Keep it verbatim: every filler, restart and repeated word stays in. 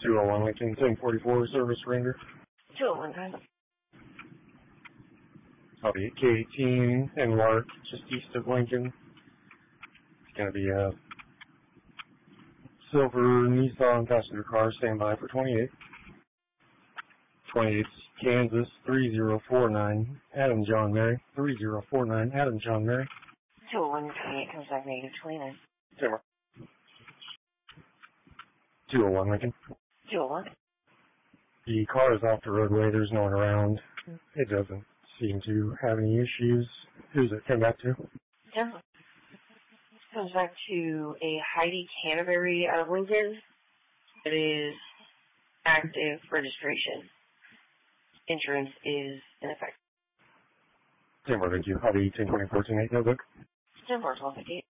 two oh one Lincoln, ten forty-four, Service Ranger. two oh one, guys. Copy, K eighteen and Lark, just east of Lincoln. It's going to be a silver Nissan passenger car, stand by for twenty-eight. twenty-eight, Kansas, three zero four nine, Adam John Mary, three zero four nine, Adam John Mary. two oh one, twenty-eight, comes back negative twenty-nine. Timber. two oh one Lincoln. two oh one. The car is off the roadway, there's no one around. It doesn't seem to have any issues. Who's it come back to? Yeah. Comes back to a Heidi Canterbury out of Lincoln. It is active registration. Insurance is in effect. Timber, thank you. Hobby ten twenty-four ten eight notebook. ten four twelve fifty-eight.